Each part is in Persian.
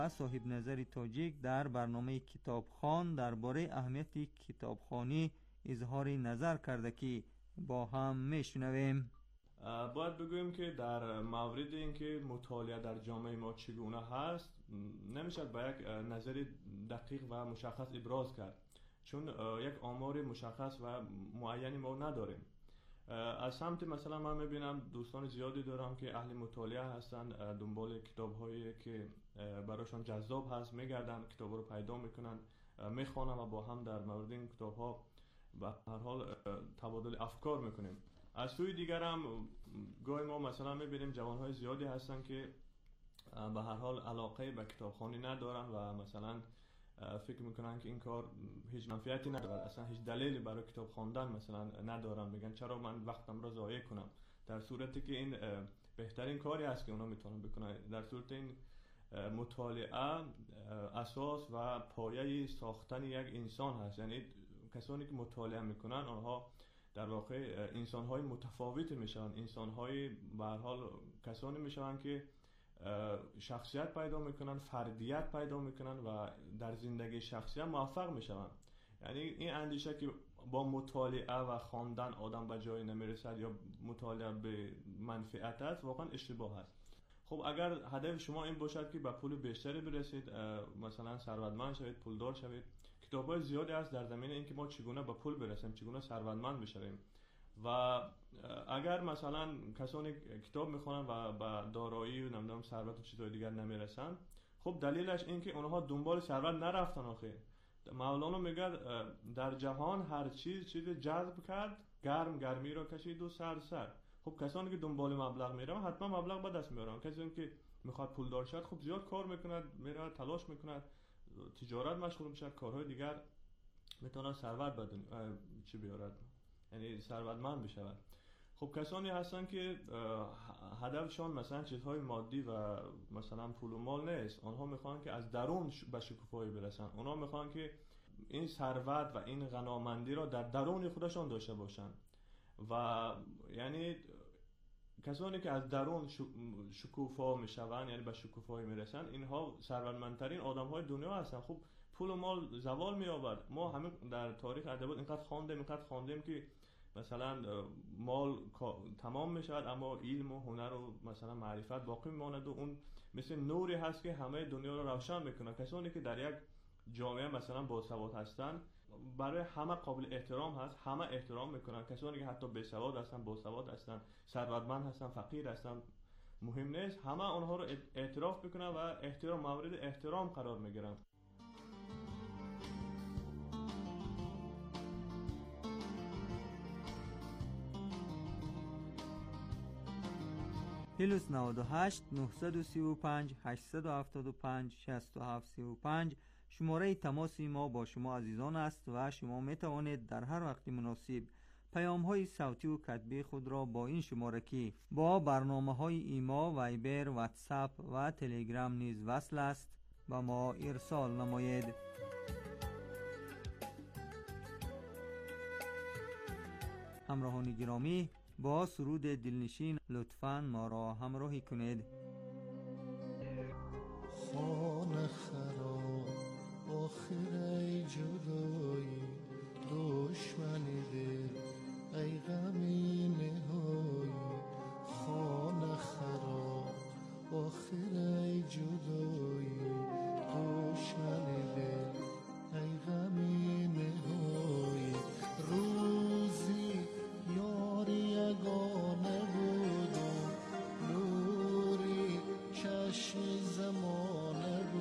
و صاحب نظر تاجیک در برنامه کتابخوان درباره اهمیت کتابخوانی اظهار نظر کرده که با هم میشنویم. باید بگویم که در مورد اینکه مطالعه در جامعه ما چگونه هست نمیشد با یک نظر دقیق و مشخص ابراز کرد، چون یک آمار مشخص و معینی ما نداریم. از سمت مثلا من میبینم دوستان زیادی دارم که اهل مطالعه هستن، دنبال کتاب هایی که براشون جذاب هست میگردن، کتاب رو پیدا میکنن، میخوانن و با هم در مورد این کتاب ها به هر حال تبادل افکار میکنیم. از سوی دیگر هم گاهی ما مثلا میبینیم جوانهای زیادی هستن که به هر حال علاقه به کتابخوانی ندارن و مثلا فکر میکنن که این کار هیچ منفعتی نداره، اصلا هیچ دلیلی برای کتاب خواندن مثلا ندارن، میگن چرا من وقتم را ضایع کنم، در صورتی که این بهترین کاری است که اونا میتونن بکنن. در صورت این مطالعه اساس و پایه ساختن یک انسان هست، یعنی کسانی که مطالعه میکنن آنها در واقع انسان‌های متفاوتی میشن، انسان‌های به هر حال کسانی میشن که شخصیت پیدا میکنن، فردیت پیدا میکنن و در زندگی شخصی هم موفق میشن. یعنی این اندیشه که با مطالعه و خواندن آدم به جایی نمیرسد یا مطالعه به منفعت است واقعا اشتباه است. خب اگر هدف شما این باشد که به پول بیشتری برسید، مثلا ثروتمند شوید، پولدار شوید، کتاب‌های زیادی هست در زمینه اینکه ما چگونه به پول برسیم، چگونه ثروتمند بشویم. و اگر مثلا کسانی کتاب میخونن و به دارایی و نمیدونم ثروت و چیزهای دیگر نمیرسن، خب دلیلش این که اونها دنبال ثروت نرفتن. آخه مولانا میگه در جهان هر چیز جذب کرد، گرمی را کشید و سر. خب کسانی که دنبال مبلغ میرن حتما مبلغ به دست میارن. کسی که میخواد پولدار شد خب زیاد کار میکند، میره تلاش میکند، تجارت مشغول میشه، کارهای دیگر میتونه ثروت بدن چی بیارد، یعنی ثروتمند بشود. خب کسانی هستن که هدفشان مثلا چیزهای مادی و مثلا پول و مال نیست، آنها میخوان که از درون به شکوفایی برسن، آنها میخوان که این ثروت و این غنامندی را در درون خودشان داشته باشن. و یعنی کسانی که از درون شکوفا میشوند، یعنی به شکوفایی میرسن، اینها ثروتمندترین آدم‌های دنیا هستن. خب پول و مال زوال می‌یابد. ما همه در تاریخ ادبیات اینقدر خواندیم که مثلا مال تمام میشود اما علم و هنر و مثلا معرفت باقی میماند و اون مثل نوری هست که همه دنیا رو روشن میکنه. کسانی که در یک جامعه مثلا باسواد هستن برای همه قابل احترام هست، همه احترام میکنن. کسانی که حتی بیسواد هستن، باسواد هستن، ثروتمند هستن، فقیر هستن، مهم نیست، همه اونها رو اعتراف میکنن و مورد احترام قرار میگیرن. +98 935 875 6735 شماره تماس ما با شما عزیزان است و شما می توانید در هر وقت مناسب پیام های صوتی و کتبی خود را با این شماره که با برنامه های ایما، وایبر، واتساپ و تلگرام نیز وصل است با ما ارسال نمایید. همراهان گرامی، با سرود دلنشین لطفاً ما را همراهی کنید. خانه خراب آخر ای جدایی، دشمنی دل ای غمی نهایی. خانه خراب آخر ای جدایی، دشمنی دل ای غمی نهایی. روزی یاری یگانه بود و نوری چشم زمانه بود.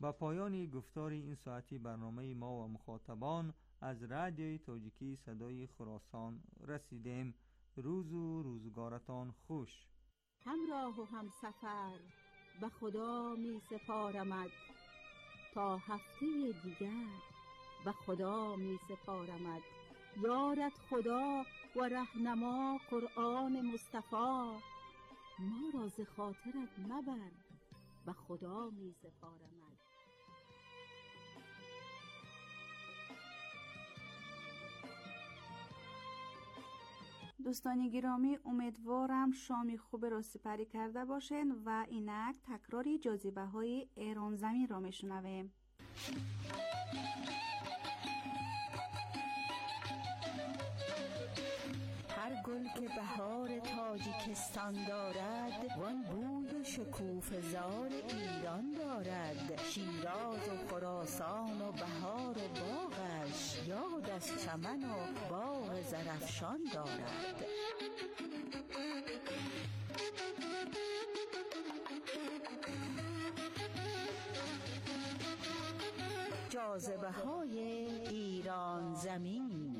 با پایان گفتار این ساعتی برنامه ما و مخاطبان از رادیوی تاجیکی صدای خراسان رسیدیم. روز و روزگارتان خوش. همراه و همسفر به خدا می سپارمت، تا هفته دیگر به خدا می سپارمت. یارت خدا و رهنما قرآن مصطفی، ما را ز خاطرت مبر به خدا می سپارمت. دوستان گرامی، امیدوارم شامی خوب را سپری کرده باشین و اینک تکراری جاذبه های ایران زمین را میشنویم. هر گل که بهار تاجیکستان دارد، وان بوی و شکوفه زار ایران دارد. شیراز و خراسان و بهار و باغش، یاد از چمن و باغ زرافشان دارد. جاذبه های ایران زمین.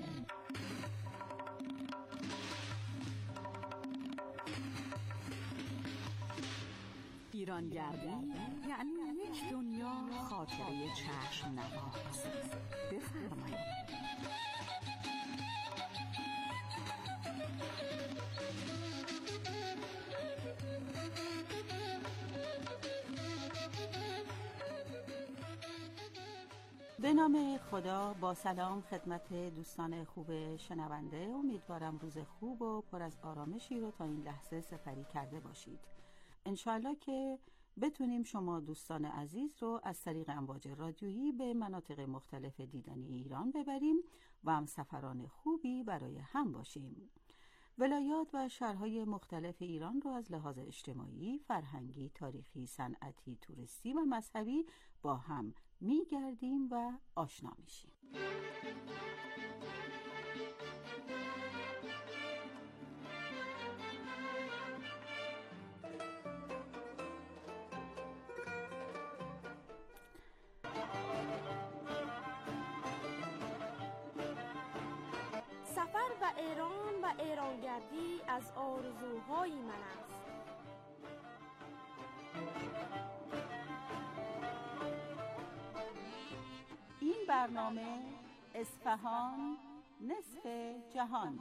ایرانگردی یعنی یک دنیا خاطره چشم نواز. بفرمایید. به نام خدا، با سلام خدمت دوستان خوب شنونده. امیدوارم روز خوب و پر از آرامشی رو تا این لحظه سپری کرده باشید. انشاءالله که بتونیم شما دوستان عزیز رو از طریق امواج رادیویی به مناطق مختلف دیدنی ایران ببریم و هم سفران خوبی برای هم باشیم. ولایات و شهرهای مختلف ایران رو از لحاظ اجتماعی، فرهنگی، تاریخی، صنعتی، توریستی و مذهبی با هم می‌گردیم و آشنا میشیم. سفر به ایران و ایرانگردی از آرزوهای من است. این برنامه اصفهان نصف جهان.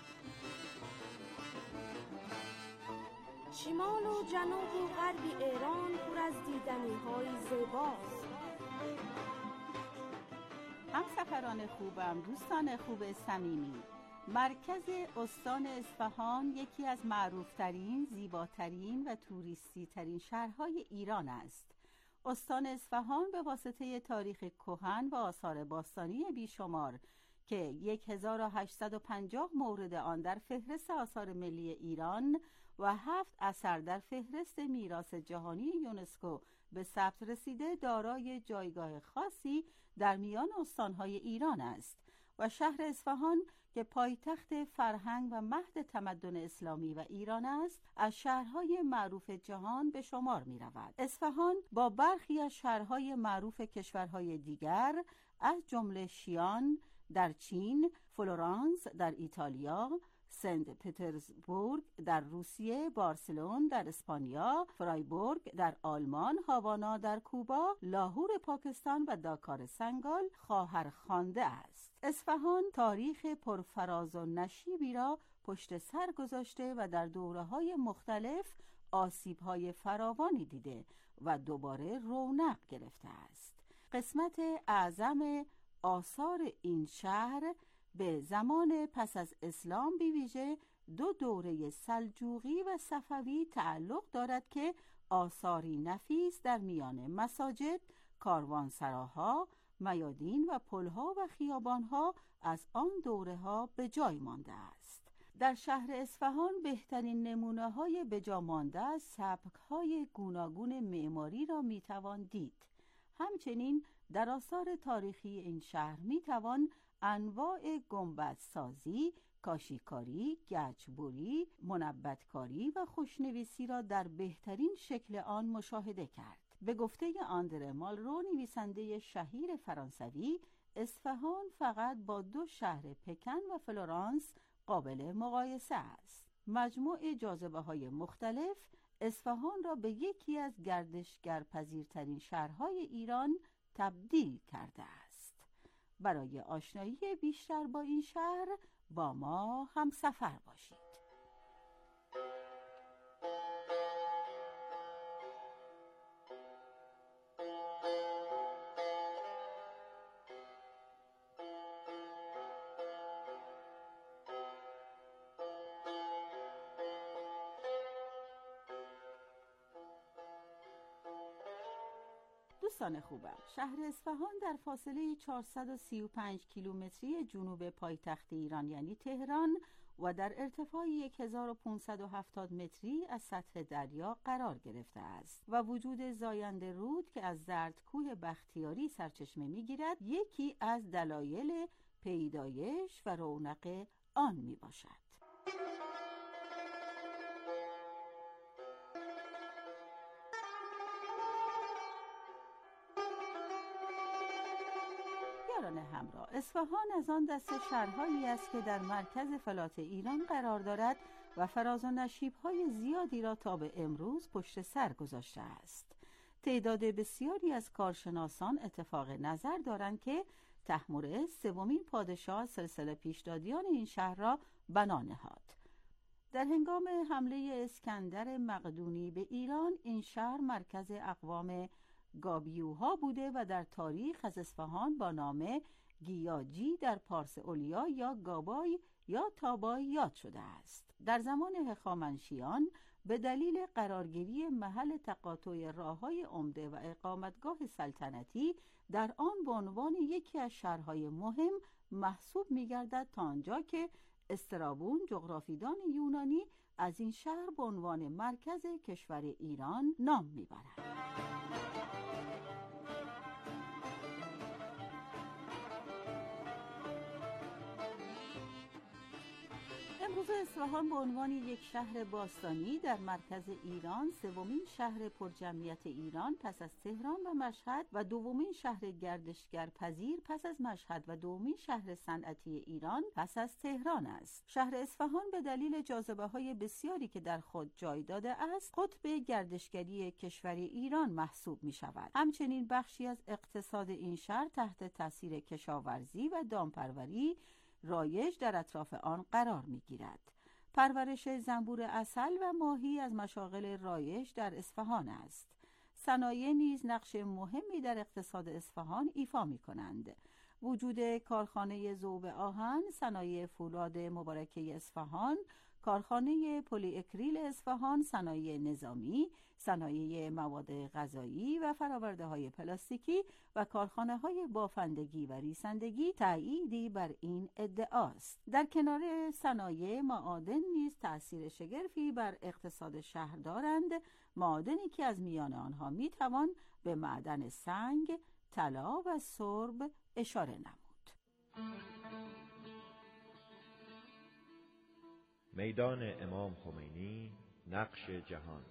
شمال و جنوب و غرب ایران پر از دیدنی‌های زیباست. همسفران خوبم، دوستان خوب صمیمی، مرکز استان اصفهان یکی از معروفترین، زیباترین و توریستی ترین شهرهای ایران است. استان اصفهان به واسطه تاریخ کهن و آثار باستانی بیشمار که 1850 مورد آن در فهرست آثار ملی ایران و 7 اثر در فهرست میراث جهانی یونسکو به ثبت رسیده، دارای جایگاه خاصی در میان استانهای ایران است و شهر اصفهان که پایتخت فرهنگ و مهد تمدن اسلامی و ایران است، از شهرهای معروف جهان به شمار می رود. اصفهان با برخی از شهرهای معروف کشورهای دیگر از جمله شیان در چین، فلورانس در ایتالیا، سنت پترزبورگ در روسیه، بارسلون در اسپانیا، فرایبورگ در آلمان، هاوانا در کوبا، لاهور پاکستان و داکار سنگال خواهر خوانده است. اصفهان تاریخ پرفراز و نشیبی را پشت سر گذاشته و در دوره‌های مختلف آسیب‌های فراوانی دیده و دوباره رونق گرفته است. قسمت اعظم آثار این شهر به زمان پس از اسلام بی ویژه 2 دوره سلجوقی و صفوی تعلق دارد که آثاری نفیس در میان مساجد، کاروانسراها، میادین و پلها و خیابانها از آن دوره‌ها به جای مانده است. در شهر اصفهان بهترین نمونه‌های به جا مانده از سبک‌های گوناگون معماری را می‌توان دید. همچنین در آثار تاریخی این شهر می‌توان انواع گنبدسازی، کاشیکاری، گچبری، منبتکاری و خوشنویسی را در بهترین شکل آن مشاهده کرد. به گفته آندره مالرو، نویسنده شهیر فرانسوی، اصفهان فقط با 2 شهر پکن و فلورانس قابل مقایسه است. مجموع جاذبه‌های مختلف اصفهان را به یکی از گردشگرپذیرترین شهرهای ایران تبدیل کرده است. برای آشنایی بیشتر با این شهر با ما همسفر باشید. دوستان خوبم، شهر اصفهان در فاصله 435 کیلومتری جنوب پایتخت ایران یعنی تهران و در ارتفاع 1570 متری از سطح دریا قرار گرفته است و وجود زاینده رود که از زردکوه بختیاری سرچشمه می‌گیرد یکی از دلایل پیدایش و رونق آن میباشد. همراه، اصفهان از آن دست شهرهایی است که در مرکز فلات ایران قرار دارد و فراز و نشیب‌های زیادی را تا به امروز پشت سر گذاشته است. تعداد بسیاری از کارشناسان اتفاق نظر دارند که طهمورث سومین پادشاه سلسله پیشدادیان این شهر را بنا نهاد. در هنگام حمله اسکندر مقدونی به ایران این شهر مرکز اقوام گابیوها بوده و در تاریخ از اصفهان با نام گیاجی در پارس اولیا یا گابای یا تابای یاد شده است. در زمان هخامنشیان به دلیل قرارگیری محل تقاطع راه‌های عمده و اقامتگاه سلطنتی در آن به عنوان یکی از شهرهای مهم محسوب می‌گردد تا آنجا که استرابون جغرافیدان یونانی از این شهر به عنوان مرکز کشور ایران نام می‌برد. امروز اصفهان به عنوان یک شهر باستانی در مرکز ایران، سومین شهر پرجمعیت ایران پس از تهران و مشهد و دومین شهر گردشگرپذیر پس از مشهد و دومین شهر صنعتی ایران پس از تهران است. شهر اصفهان به دلیل جاذبه‌های بسیاری که در خود جای داده است، قطب گردشگری کشور ایران محسوب می‌شود. همچنین بخشی از اقتصاد این شهر تحت تاثیر کشاورزی و دامپروری رایج در اطراف آن قرار می‌گیرد. پرورش زنبور عسل و ماهی از مشاغل رایج در اصفهان است. صنایع نیز نقش مهمی در اقتصاد اصفهان ایفا می‌کنند. وجود کارخانه ذوب آهن، صنایع فولاد مبارکه اصفهان، کارخانه پلی اکریل اصفهان، صنایع نظامی، صنایع مواد غذایی و فرآورده‌های پلاستیکی و کارخانه‌های بافندگی و ریسندگی تأییدی بر این ادعاست. در کنار صنایع، معادن نیز تأثیر شگرفی بر اقتصاد شهر دارند، معادنی که از میان آنها میتوان به معدن سنگ، طلا و سرب اشاره نمود. میدان امام خمینی، نقش جهان.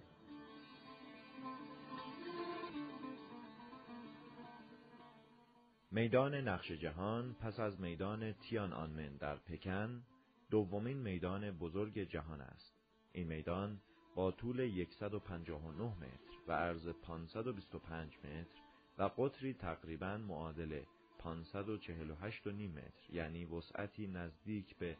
میدان نقش جهان پس از میدان تیان‌آنمن در پکن دومین میدان بزرگ جهان است. این میدان با طول 159 متر و عرض 525 متر و قطری تقریباً معادل 548.5 متر یعنی وسعتی نزدیک به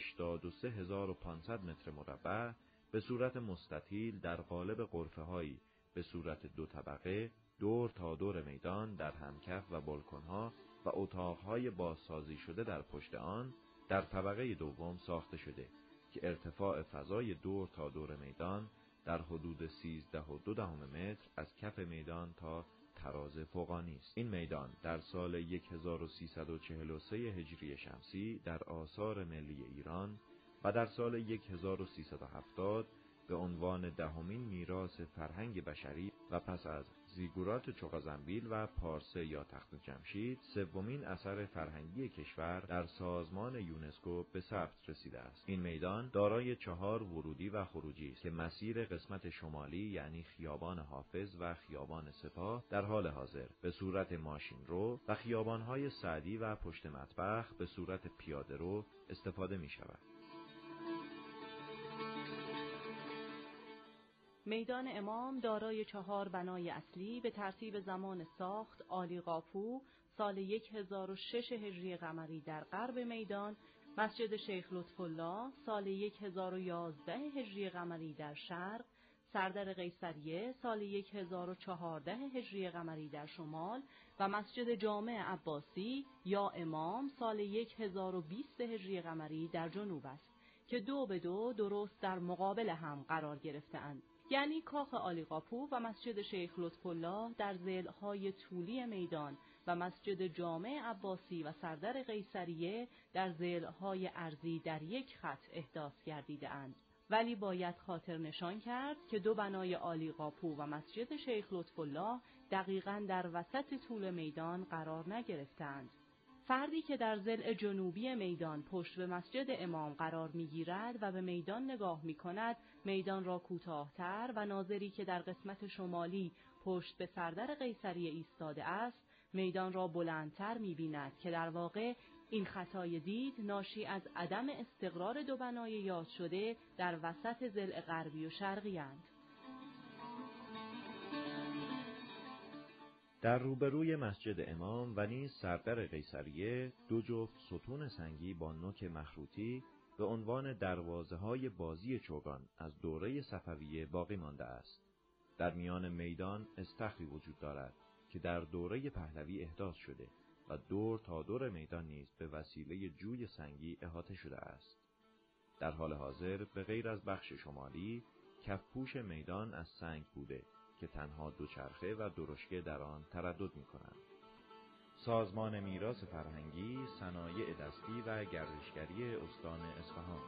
83500 متر مربع به صورت مستطیل در قالب غرفه‌هایی به صورت 2 طبقه دور تا دور میدان در همکف و بالکن‌ها و اتاق‌های بازسازی شده در پشت آن در طبقه دوم ساخته شده که ارتفاع فضای دور تا دور میدان در حدود 13.2 متر از کف میدان تا تراز فوقانی است. این میدان در سال 1343 هجری شمسی در آثار ملی ایران و در سال 1370 به عنوان 10مین میراث فرهنگ بشری و پس از زیگورات چغازنبیل و پارسه یا تخت جمشید 3مین اثر فرهنگی کشور در سازمان یونسکو به ثبت رسیده است. این میدان دارای 4 ورودی و خروجی است که مسیر قسمت شمالی یعنی خیابان حافظ و خیابان سپاه در حال حاضر به صورت ماشین رو و خیابان‌های سعدی و پشت مطبخ به صورت پیاده رو استفاده می شود. میدان امام دارای 4 بنای اصلی به ترتیب زمان ساخت: عالیقاپو سال 1006 هجری قمری در غرب میدان، مسجد شیخ لطف‌الله سال 1011 هجری قمری در شرق، سردر قیصریه سال 1014 هجری قمری در شمال و مسجد جامع عباسی یا امام سال 1020 هجری قمری در جنوب است که 2 به 2 درست در مقابل هم قرار گرفته‌اند. یعنی کاخ عالیقاپو و مسجد شیخ لطف‌الله در ضلع‌های طولی میدان و مسجد جامع عباسی و سردر قیصریه در ضلع‌های عرضی در یک خط احداث گردیده‌اند. ولی باید خاطر نشان کرد که 2 بنای عالیقاپو و مسجد شیخ لطف‌الله دقیقاً در وسط طول میدان قرار نگرفتند. فردی که در ضلع جنوبی میدان پشت به مسجد امام قرار می‌گیرد و به میدان نگاه می‌کند، میدان را کوتاه‌تر و ناظری که در قسمت شمالی پشت به سردر قیصریه ایستاده است، میدان را بلندتر می‌بیند که در واقع این خطای دید ناشی از عدم استقرار 2 بنای یاد شده در وسط ضلع غربی و شرقی اند. در روبروی مسجد امام و نیز سردر قیصریه 2 جفت ستون سنگی با نوک مخروطی به عنوان دروازه‌های بازی چوگان از دوره صفویه باقی مانده است. در میان میدان استخری وجود دارد که در دوره پهلوی احداث شده و دور تا دور میدان نیز به وسیله جوی سنگی احاطه شده است. در حال حاضر به غیر از بخش شمالی، کفپوش میدان از سنگ بوده که تنها 2 چرخه و درشکه در آن تردد می‌کنند. سازمان میراث فرهنگی، صنایع دستی و گردشگری استان اصفهان.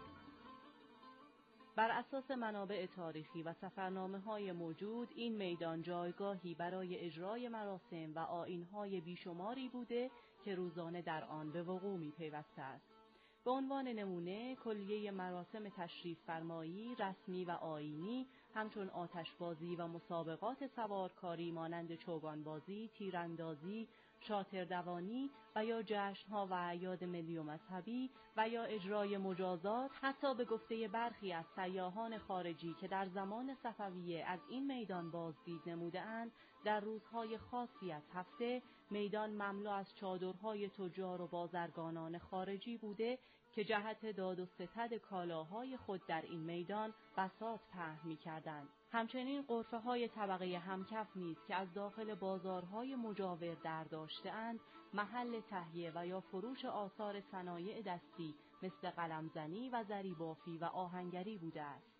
بر اساس منابع تاریخی و سفرنامه‌های موجود، این میدان جایگاهی برای اجرای مراسم و آیین‌های بیشماری بوده که روزانه در آن به وقوع می‌پیوسته است. به عنوان نمونه، کلیه مراسم تشریف فرمایی، رسمی و آیینی، همچون آتشبازی و مسابقات سوارکاری مانند چوگانبازی، تیراندازی، شاطردوانی و یا جشن‌ها و اعیاد ملی و مذهبی و یا اجرای مجازات، حتی به گفته برخی از سیاحان خارجی که در زمان صفویه از این میدان بازدید نموده‌اند، در روزهای خاصی از هفته میدان مملو از چادرهای تجار و بازرگانان خارجی بوده که جهت داد و ستد کالاهای خود در این میدان بساط پهن می‌کردند. همچنین غرفه‌های طبقه همکف نیز که از داخل بازارهای مجاور در داشته‌اند، محل تهیه و یا فروش آثار صنایع دستی مثل قلمزنی و زریبافی و آهنگری بوده است.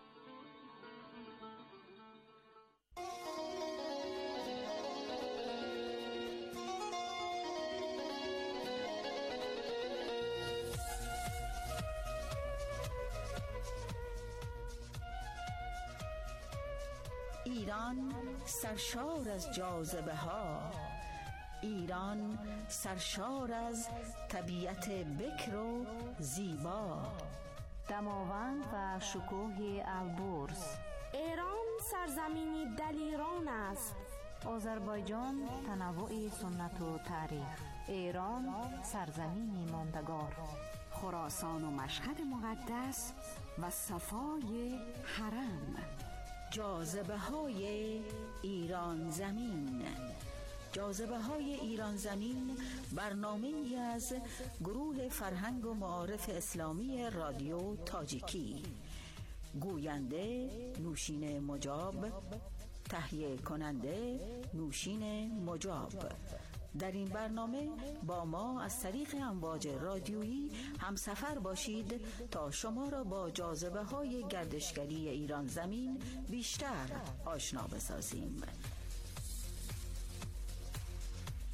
ایران سرشار از جاذبه ها، ایران سرشار از طبیعت بکر و زیبا، دماوند و شکوه البرز. ایران سرزمینی دلیران است. آذربایجان تنوع سنت و تاریخ. ایران سرزمینی ماندگار. خراسان و مشهد مقدس و صفای حرم. جاذبه های ایران زمین. جاذبه های ایران زمین برنامه‌ای از گروه فرهنگ و معارف اسلامی رادیو تاجیکی. گوینده نوشین مجاب، تهیه کننده نوشین مجاب. در این برنامه با ما از طریق امواج رادیویی همسفر باشید تا شما را با جاذبه های گردشگری ایران زمین بیشتر آشنا بسازیم.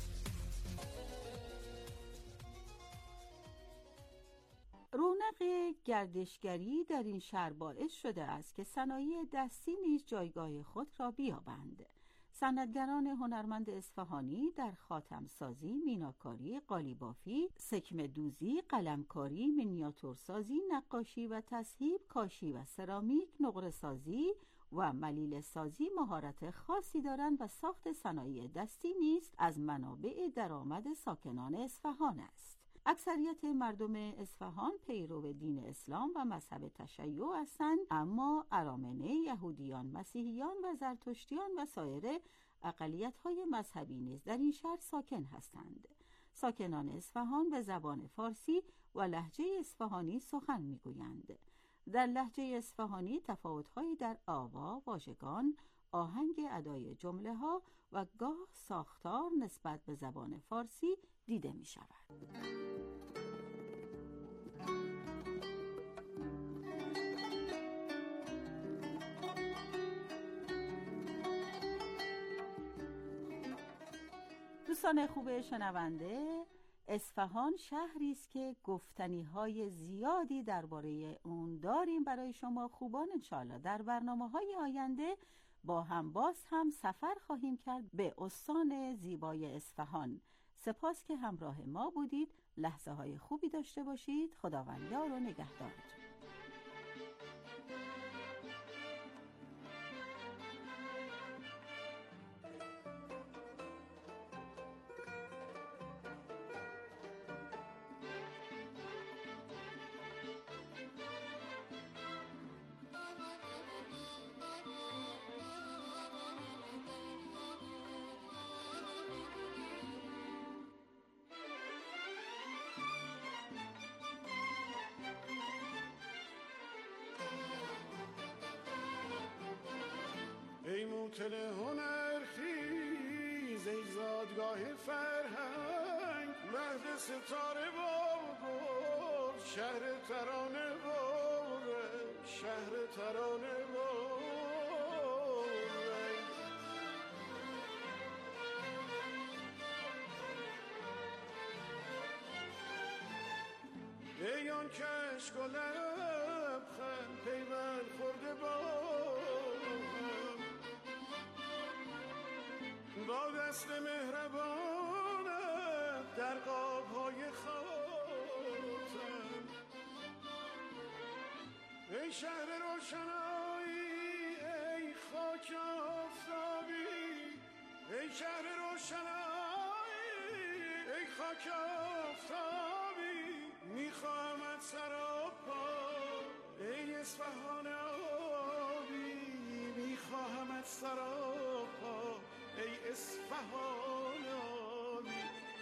رونق گردشگری در این شهر باعث شده است که صنایع دستی نیز جایگاه خود را بیابند. صنعتگران هنرمند اصفهانی در خاتمسازی، میناکاری، قالیبافی، سکمه دوزی، قلمکاری، مینیاتورسازی، نقاشی و تذهیب، کاشی و سرامیک، نقره سازی و ملیل سازی مهارت خاصی دارند و ساخت صنایع دستی نیز از منابع درآمد ساکنان اصفهان است. اکثریت مردم اصفهان پیرو دین اسلام و مذهب تشیع هستند، اما ارامنه، یهودیان، مسیحیان و زرتشتیان و سایر اقلیت‌های مذهبی نیز در این شهر ساکن هستند. ساکنان اصفهان به زبان فارسی و لهجه اصفهانی سخن می‌گویند. در لهجه اصفهانی تفاوت‌هایی در آوا، واژگان، آهنگ ادای جمله‌ها و گاه ساختار نسبت به زبان فارسی دیده می‌شود. دوستان خوب شنونده، اصفهان شهری است که گفتنی‌های زیادی درباره اون داریم برای شما خوبان. انشاءالله در برنامه‌های آینده با هم باز هم سفر خواهیم کرد به استان زیبای اصفهان. سپاس که همراه ما بودید. لحظه‌های خوبی داشته باشید. خداوند یار و نگهدارتون. ای موطن هنر خیز، ای زادگاه فرهنگ، مهد ستاره و گل، شهر ترانه و شهر ترانه و ای آن کشک و لبخند پیوند خورده با دست مهربانت در قاب‌های خاتم. ای شهر روشنایی، ای خاک آفتابی، ای شهر روشنایی، ای خاک آفتابی، میخواهمت سراپا ای اصفهان آبی، میخواهمت سراپا ای اصفهان آبی.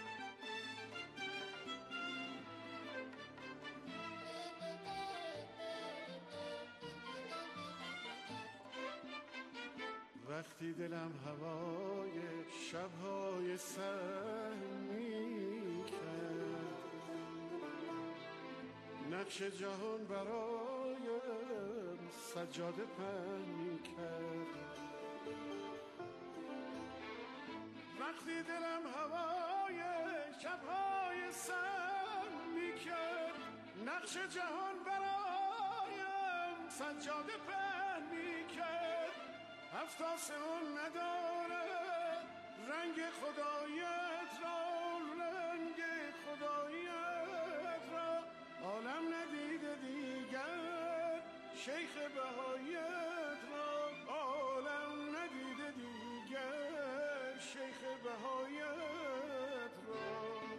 وقتی دلم هوای شبهای سهمی کرد، نقش جهان برایم سجاده پهن کرد. وقتی دلم هوای شبهای سهمی کرد، نقش جهان برایم سجاده پهن کرد. هفت آسمان نداره رنگ خدایت را، رنگ خدایت را عالم ندیده دیگر، شیخ بهایت را عالم ندیده دیگر، شیخ بهایت را.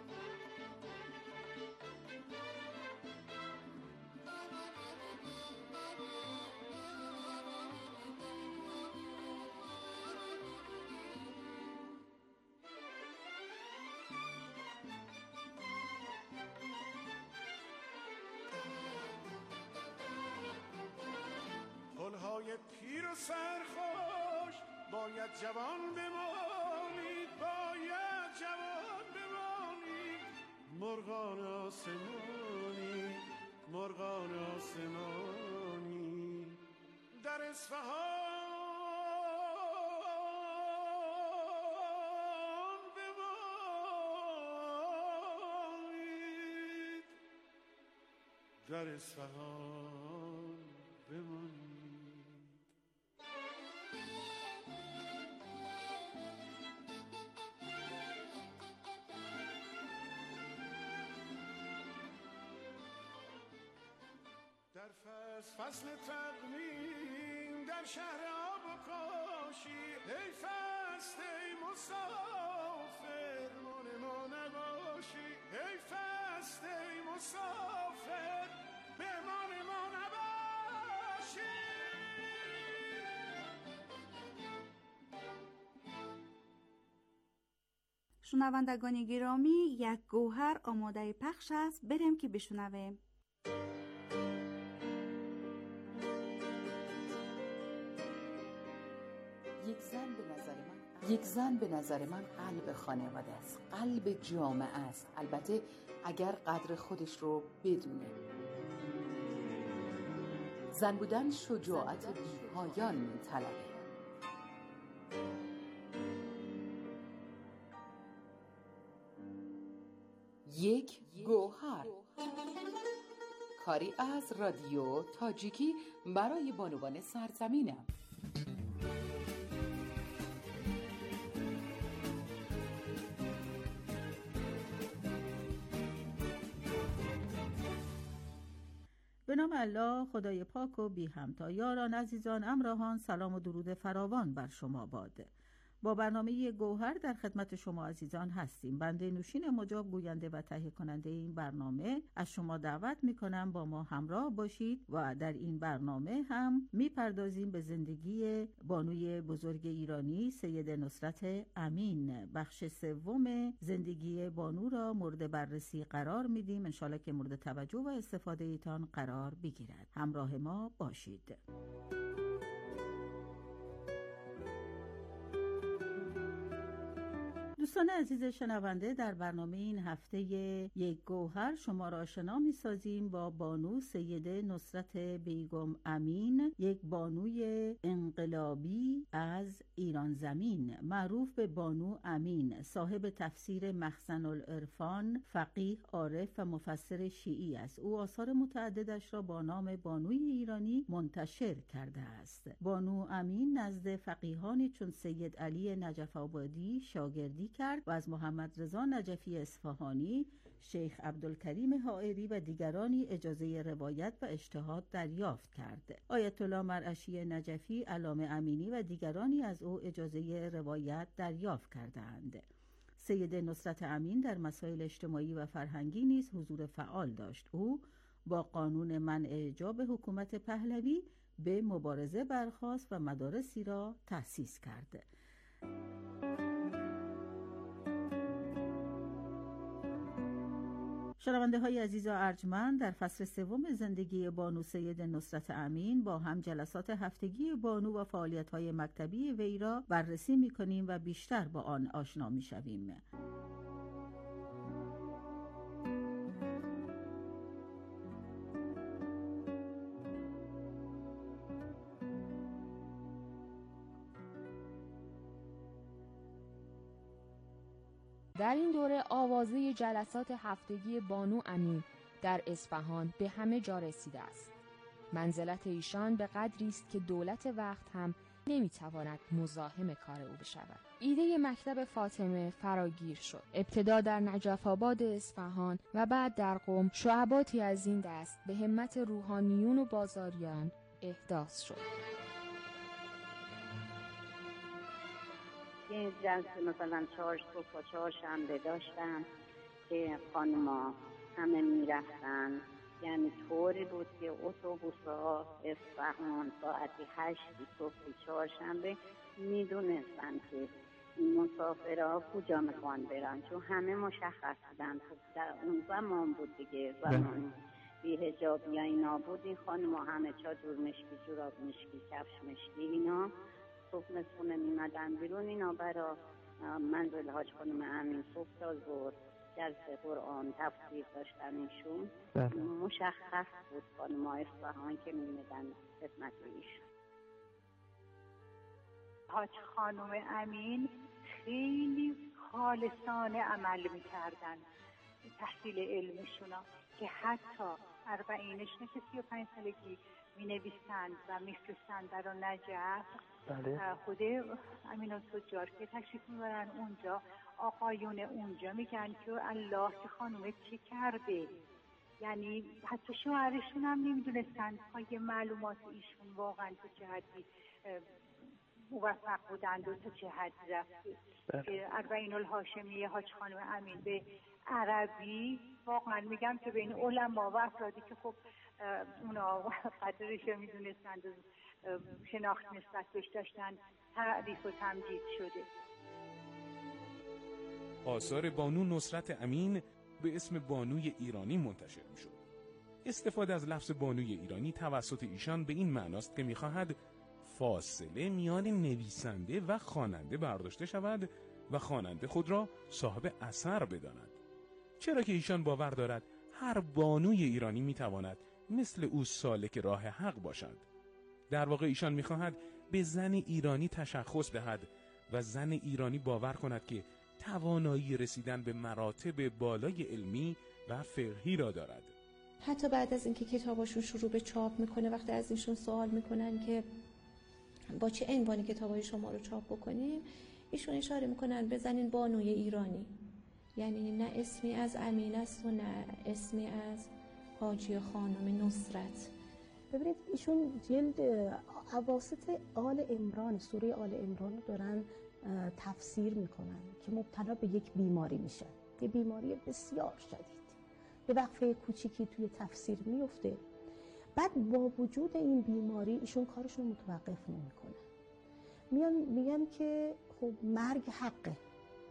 پلهای پیر و سرخوش باید جوان بمانید، باید جوان بمانید. مرغان آسمانی، مرغان آسمانی در اصفهان بمانید. در اصفهان بماند. در فصل تقویم در شهر آب و کاشی، ای فصل ای مسافر ما نباشی، ای فصل ای مسافر مهمان ما نباشی. شنوندگان گرامی، یک گوهر آماده پخش است، بریم که بشنویم. یک زن به نظر من قلب خانواده است، قلب جامعه است، البته اگر قدر خودش رو بدونه. زن بودن شجاعت بی‌پایان می‌طلبه. یک گوهر، کاری از رادیو تاجیکی برای بانوان سرزمینم. به نام الله، خدای پاک و بی همتا. یاران عزیزان، همراهان، سلام و درود فراوان بر شما باد. با برنامه گوهر در خدمت شما عزیزان هستیم. بنده نوشین مجاب، گوینده و تهیه کننده این برنامه، از شما دعوت میکنم با ما همراه باشید و در این برنامه هم میپردازیم به زندگی بانوی بزرگ ایرانی سید نصرت امین. بخش سوم زندگی بانو را مورد بررسی قرار میدیم، انشالله که مورد توجه و استفاده ایتان قرار بگیرد. همراه ما باشید. دوستان عزیز شنونده، در برنامه این هفته یک گوهر شما را آشنا می‌سازیم با بانو سیده نصرت بیگم امین، یک بانوی انقلابی از ایران زمین، معروف به بانو امین، صاحب تفسیر مخزن العرفان، فقیه، عارف و مفسر شیعی است. او آثار متعددش را با نام بانوی ایرانی منتشر کرده است. بانو امین نزد فقیهانی چون سید علی نجف آبادی شاگردی کرد و از محمد رضا نجفی اصفهانی، شیخ عبدالکریم حائری و دیگرانی اجازه روایت و اجتهاد دریافت کرد. آیت الله مرعشی نجفی، علامه امینی و دیگرانی از او اجازه روایت دریافت کردند. سید نصرت امین در مسائل اجتماعی و فرهنگی نیز حضور فعال داشت. او با قانون منع حجاب حکومت پهلوی به مبارزه برخاست و مدارسی را تأسیس کرد. شنونده های عزیز و ارجمند، در فصل سوم زندگی بانو سید نصرت امین با هم جلسات هفتگی بانو و فعالیت های مکتبی وی را بررسی می کنیم و بیشتر با آن آشنا می شویم. در این دوره آوازه جلسات هفتگی بانو امین در اصفهان به همه جا رسیده است. منزلت ایشان به قدری است که دولت وقت هم نمیتواند مزاحم کار او بشود. ایده مکتب فاطمه فراگیر شد. ابتدا در نجف آباد اصفهان و بعد در قم شعباتی از این دست به همت روحانیون و بازاریان احداث شد. یه جلسه مثلا 4 صبح و 4 شنبه داشتم که خانما همه میرفتن، یعنی طوری بود که اتوبوس‌ها اصفهان ساعتی 8 صبح 4 شنبه میدونستن که مسافرها کجا میخوان برن، چون همه مشخص بودن. در اون زمان بود دیگه، زمان بی حجاب یا اینا بود، این خانما همه چادر مشکی، جوراب مشکی، کفش مشکی اینا صبح مسخونه میمدن بیرون. اینا برا منزل حاج خانم امین صبح تا ظهر جلسه قرآن تفسیر داشتن. ایشون مشخص بود خانم اصفهان که میمدن خدمت ایشون. حاج خانم امین خیلی خالصانه عمل میکردن تحصیل علمشونا، که حتی 40اشونه که 35 سالگی می نویسند و میفرستند در نجف. بله. خود امین التجار که تشریف میبرن اونجا، آقایون اونجا میگن که الله که خانومه چی کرده، یعنی حتی شوهرشون هم نمیدونستن پای معلومات ایشون واقعا تو چه حدی موفق بودند و تا چه حدی رفت. که 40 الهاشمیه حاج خانم امین به عربی واقعا میگم که بین علما و افرادی که خب اونا قدرش رو میدونستند و شناخت نسبت بهش داشتن تعریف و تمجید شده. آثار بانو نصرت امین به اسم بانوی ایرانی منتشر میشد. استفاده از لفظ بانوی ایرانی توسط ایشان به این معناست که میخواهد فاصله میان نویسنده و خواننده برداشته شود و خواننده خود را صاحب اثر بداند. چرا که ایشان باور دارد هر بانوی ایرانی میتواند مثل او سالک راه حق باشد. در واقع ایشان میخواهد به زن ایرانی تشخص دهد و زن ایرانی باور کند که توانایی رسیدن به مراتب بالای علمی و فقهی را دارد. حتی بعد از اینکه کتاباشون شروع به چاپ میکنه، وقتی از ایشون سوال میکنن که با چه عنوانی کتابای شما رو چاپ بکنیم، ایشون اشاره میکنن بزنین بانوی ایرانی، یعنی نه اسمی از امین است و نه اسمی از حاجی خانم نصرت. ببینید ایشون جلد اواسط آل عمران، سوره آل عمران رو دارن تفسیر میکنن که مبتلا به یک بیماری میشن، یه بیماری بسیار شدید، به وقفه کوچیکی توی تفسیر میفته. بعد با وجود این بیماری ایشون کارشون متوقف نمیکنن، میگن که خب مرگ حقه،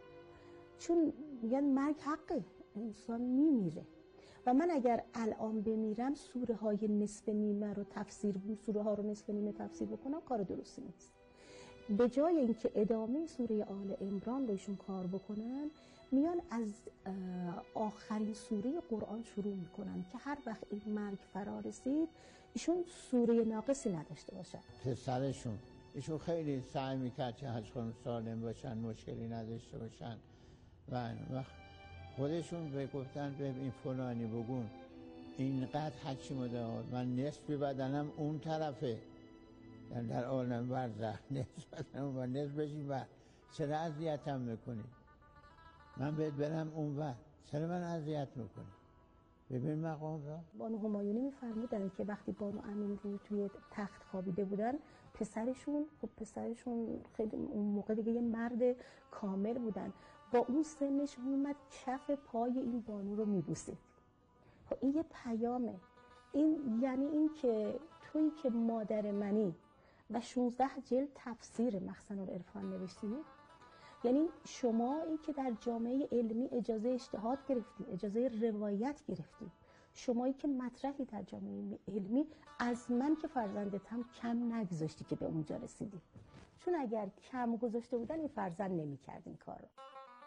چون میگن مرگ حقه، انسان میمیره و من اگر الان بمیرم سوره های نصف نیمه رو سوره ها رو نصف نیمه تفسیر بکنم کار درستی نیست. به جای اینکه ادامه سوره آل عمران رو ایشون کار بکنن، میان از آخرین سوره قرآن شروع میکنن که هر وقت این مرگ فرا رسید ایشون سوره ناقصی نداشته باشن. پسرشون ایشون خیلی سعی میکرد که حاج خانم سالم باشن، مشکلی نداشته باشن و خودشون به گفتن به این فلانی بگون اینقدر حکیم داد، من نصف بدنم اون طرفه، یعنی در عالم برزخ نصف بدنم و نصف بشیم و چرا اذیتم میکنی؟ من باید برم اون ور، چرا من اذیت میکنی؟ ببین مقام را. بانو همایونی میفرمودن که وقتی بانو امین رو توی تخت خوابیده بودن، پسرشون خیلی اون موقع دیگه یه مرد کامل بودن، با اون سنش میومد کف پای این بانو رو میبوسید. این یه پیامه، این یعنی این که تویی که مادر منی و 16 جلد تفسیر مخزن العرفان نوشتی، یعنی شما این که در جامعه علمی اجازه اجتهاد گرفتی، اجازه روایت گرفتی، شمایی که مطرحی در جامعه علمی، از من که فرزندتم کم نگذاشتی که به اونجا رسیدی، چون اگر کم گذاشته بودن این فرزند نمی‌کرد این کار رو.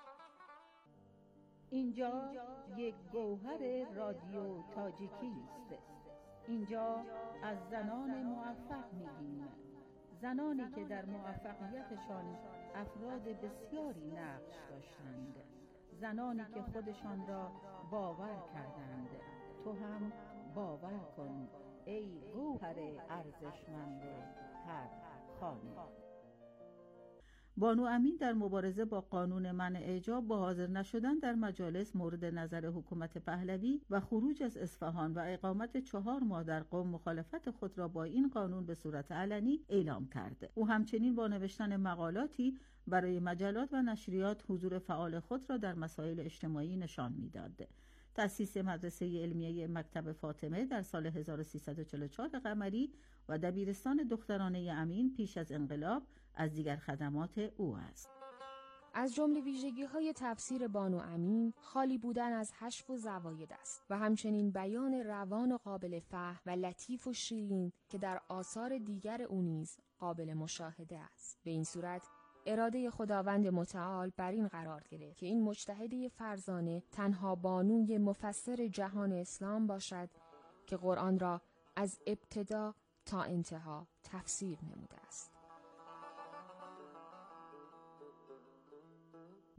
اینجا یک گوهر رادیو تاجیکی است. اینجا از زنان موفق میگیم، زنانی که در موفقیتشان افراد بسیاری نقش داشتند، زنانی که خودشان را باور کردند. تو هم باور کن ای گوهر ارزشمند هر خانه. بانو امین در مبارزه با قانون منع اعجاب با حاضر نشدن در مجالس مورد نظر حکومت پهلوی و خروج از اصفهان و اقامت 4 ماه در قم مخالفت خود را با این قانون به صورت علنی اعلام کرد. او همچنین با نوشتن مقالاتی برای مجلات و نشریات حضور فعال خود را در مسائل اجتماعی نشان می‌داد. تأسیس مدرسه علمیه مکتب فاطمه در سال 1344 قمری و دبیرستان دخترانه امین پیش از انقلاب از دیگر خدمات او است. از جمله ویژگی‌های تفسیر بانو امین خالی بودن از حشو و زواید است و همچنین بیان روان و قابل فهم و لطیف و شیرین که در آثار دیگر او نیز قابل مشاهده است. به این صورت اراده خداوند متعال بر این قرار گرفت که این مجتهده فرزانه تنها بانوی مفسر جهان اسلام باشد که قرآن را از ابتدا تا انتها تفسیر نموده است.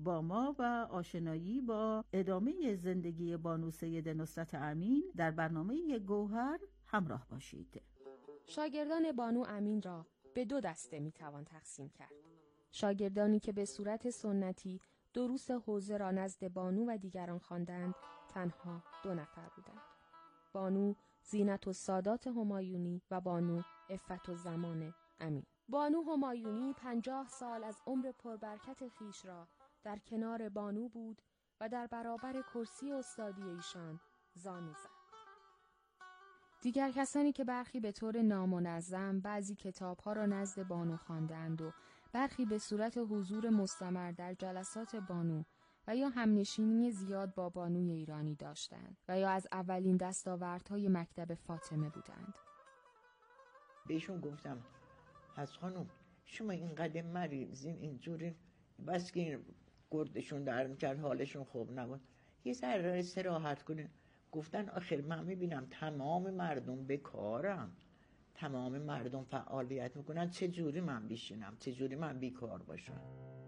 با ما و آشنایی با ادامه زندگی بانو سید نصرت امین در برنامه یک گوهر همراه باشید. شاگردان بانو امین را به 2 دسته میتوان تقسیم کرد. شاگردانی که به صورت سنتی دروس حوزه را نزد بانو و دیگران خواندند تنها 2 نفر بودند. بانو زینت السادات همایونی و بانو عفت‌الزمان امین. بانو همایونی 50 سال از عمر پربرکت خیش را در کنار بانو بود و در برابر کرسی استادی ایشان زانو زد. دیگر کسانی که برخی به طور نامنظم بعضی کتاب‌ها را نزد بانو خواندند و برخی به صورت حضور مستمر در جلسات بانو و یا همنشینی زیاد با بانوی ایرانی داشتند و یا از اولین دستاوردهای مکتب فاطمه بودند. بهشون گفتم از خانم شما اینقدر مریضین اینجوری بس که گردشون در حالشون خوب نبود یه ذره استراحت کنین. گفتن آخر من میبینم تمام مردم بیکارم، تمام مردم فعالیت میکنن، چه جوری من بشینم، چه جوری من بیکار باشم.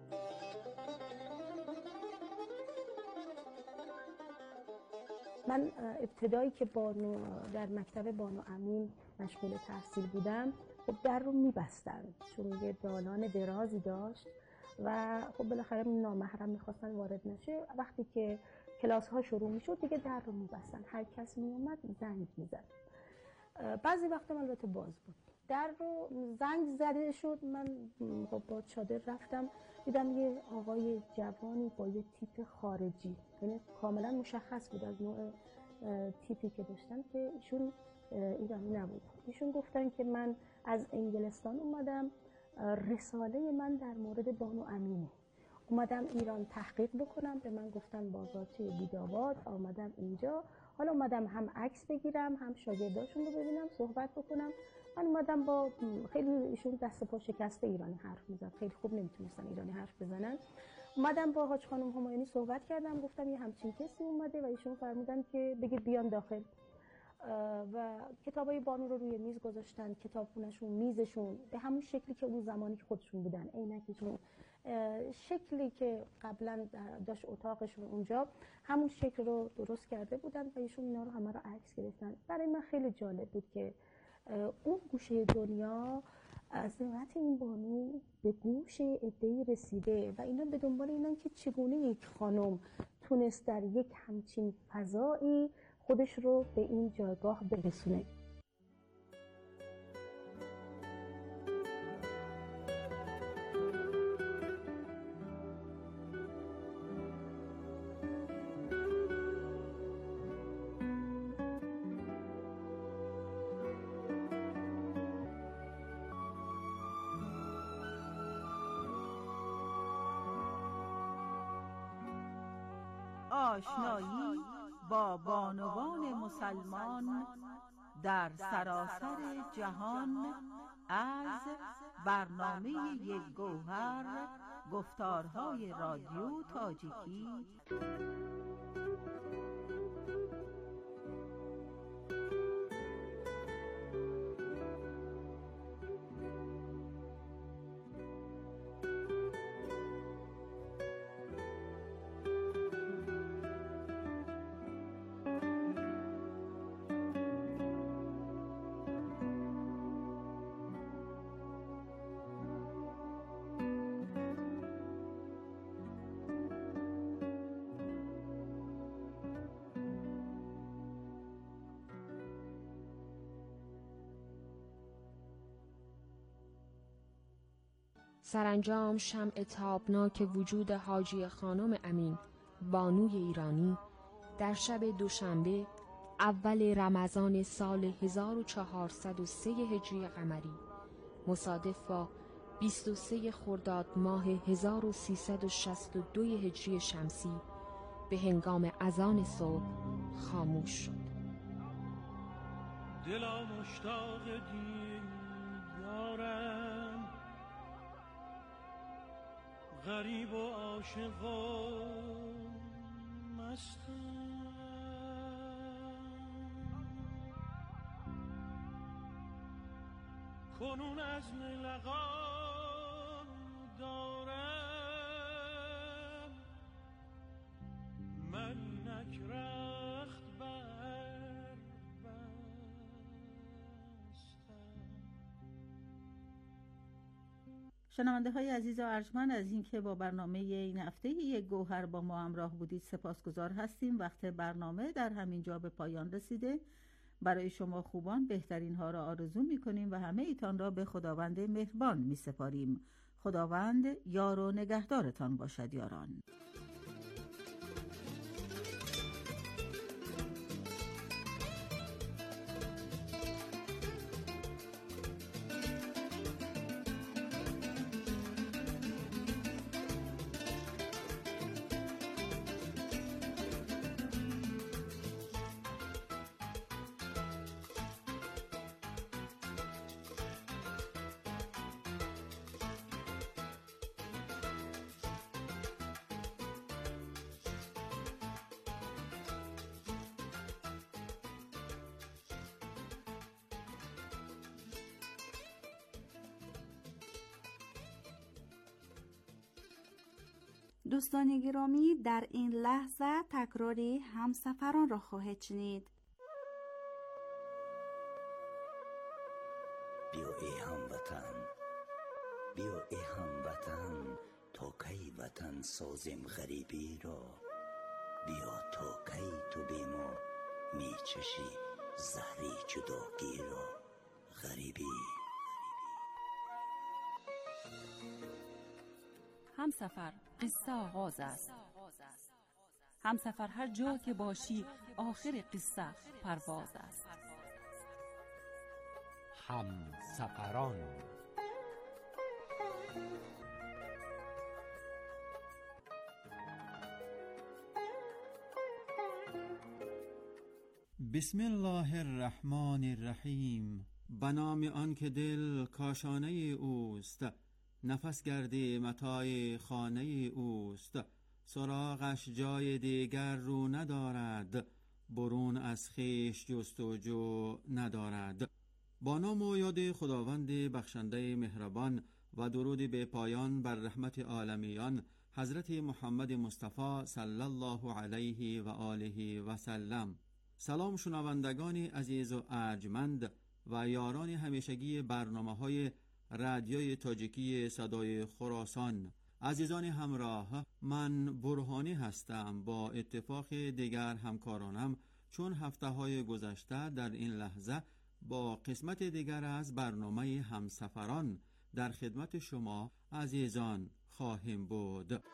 من ابتدایی که در مکتب بانو امین مشغول تحصیل بودم خب در رو میبستن چون یه دالان درازی داشت و خب بالاخره نامحرم میخواستن وارد نشه. وقتی که کلاس ها شروع میشد دیگه در رو میبستن، هر کس میومد زنگ میزد. بعضی وقتا البته باز بود. در رو زنگ زده شد، من با چادر رفتم دیدم یه آقای جوانی با یه تیپ خارجی، یعنی کاملا مشخص بود از نوع تیپی که داشتن که ایشون ایرانی نبود. ایشون گفتن که من از انگلستان اومدم، رساله من در مورد بانو امینه، اومدم ایران تحقیق بکنم. به من گفتن بازارچه بیداواد، آمدم اینجا، حالا اومدم هم عکس بگیرم هم شاگرداشون رو ببینم صحبت بکنم. من اومدم با خیلی ایشون دست پا شکسته ایرانی حرف میزد، خیلی خوب نمیتونستن ایرانی حرف بزنن. اومدم با حاج خانم همایونی صحبت کردم، گفتم یه همچین کسی اومده و ایشون فرمودن که بگید بیان داخل و کتابای بانو رو روی میز گذاشتن، کتابخونه‌شون، میزشون به همون شکلی که اون زمانی که خودشون بودن، عینکشون، شکلی که قبلا داشت اتاقشون اونجا، همون شکل رو درست کرده بودن و ایشون اینا رو همه رو عکس گرفتن. برای من خیلی جالب بود که اون گوشه دنیا عظمت این بانو به گوش عده‌ای رسیده و اینا به دنبال اینن که چگونه یک خانم تونست در یک همچین فضایی خودش رو به این جایگاه برسونه. آشنایی با بانوان مسلمان در سراسر جهان از برنامه یک گوهر، گفتارهای رادیو تاجیکی. سرانجام شمع تابناک وجود حاجی خانم امین بانوی ایرانی در شب دوشنبه اول رمضان سال 1403 هجری قمری مصادف با 23 خرداد ماه 1362 هجری شمسی به هنگام اذان صبح خاموش شد. دلم مشتاق دیدارم، غریب و عاشق و مستم، کنون عزم لقا دارم، من نک رخت بر شنونده های عزیز و ارجمند، از اینکه با برنامه این هفته یک گوهر با ما همراه بودید سپاسگزار هستیم. وقت برنامه در همین جا به پایان رسیده. برای شما خوبان بهترین ها را آرزو می کنیم و همه ایتان را به خداوند مهربان می سپاریم. خداوند یار و نگهدارتان باشد یاران. دوستان گرامی، در این لحظه تکراری همسفران را خواهید شنید. بیا ای هموطن، بیا ای هموطن، تا کی وطن سازیم غریبی را. بیا تا کی تو بی ما می چشی زهری جداگی را. غریبی همسفر قصه آغاز است. همسفر هر جا که باشی آخر قصه پرواز است. همسفران بسم الله الرحمن الرحیم. به نام آن که دل کاشانه اوست، نفس گردی متاع خانه اوست. سراغش جای دیگر رو ندارد، برون از خویش جستجو ندارد. با نام و یاد خداوند بخشنده مهربان و درود به پایان بر رحمت عالمیان حضرت محمد مصطفی صلی الله علیه و آله و سلم. سلام شنوندگان عزیز و ارجمند و یاران همیشگی برنامه‌های رادیوی تاجیکی صدای خراسان. عزیزان همراه، من برهانی هستم. با اتفاق دیگر همکارانم چون هفته‌های گذشته در این لحظه با قسمت دیگر از برنامه همسفران در خدمت شما عزیزان خواهیم بود.